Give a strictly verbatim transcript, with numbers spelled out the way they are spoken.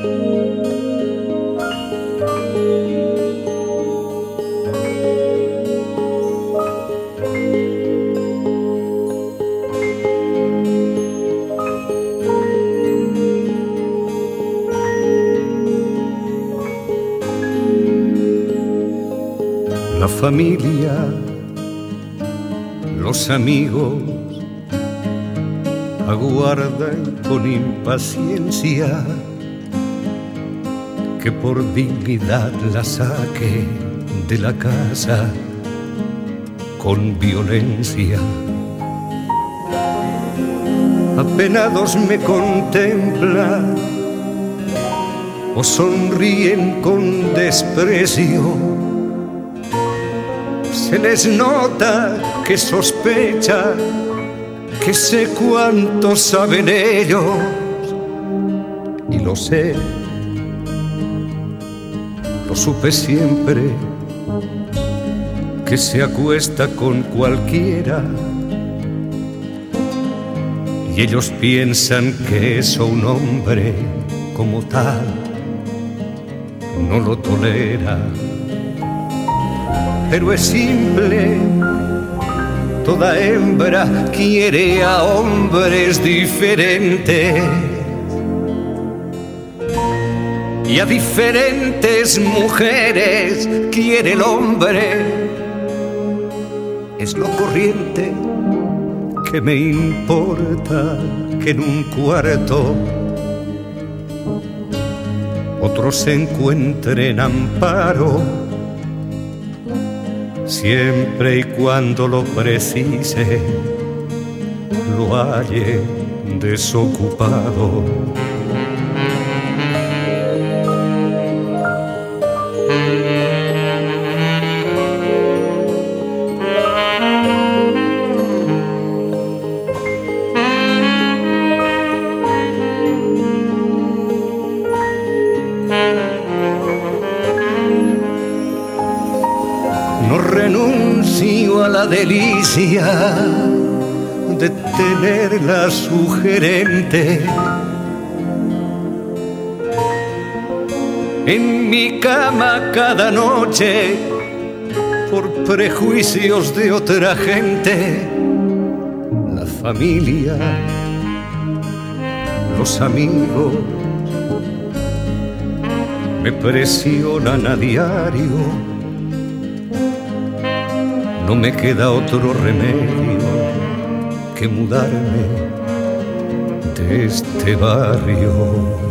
La familia, los amigos aguardan con impaciencia que por dignidad la saque de la casa con violencia. Apenados me contemplan o sonríen con desprecio. Se les nota que sospecha, que sé cuánto saben ellos, y lo sé, lo supe siempre, que se acuesta con cualquiera, y ellos piensan que eso un hombre como tal no lo tolera. Pero es simple, toda hembra quiere a hombres diferentes y a diferentes mujeres quiere el hombre. Es lo corriente, que me importa que en un cuarto otros se encuentren amparo, siempre y cuando lo precise, lo halle desocupado. No renuncio a la delicia de tenerla sugerente en mi cama cada noche por prejuicios de otra gente. La familia, los amigos me presionan a diario. No me queda otro remedio que mudarme de este barrio.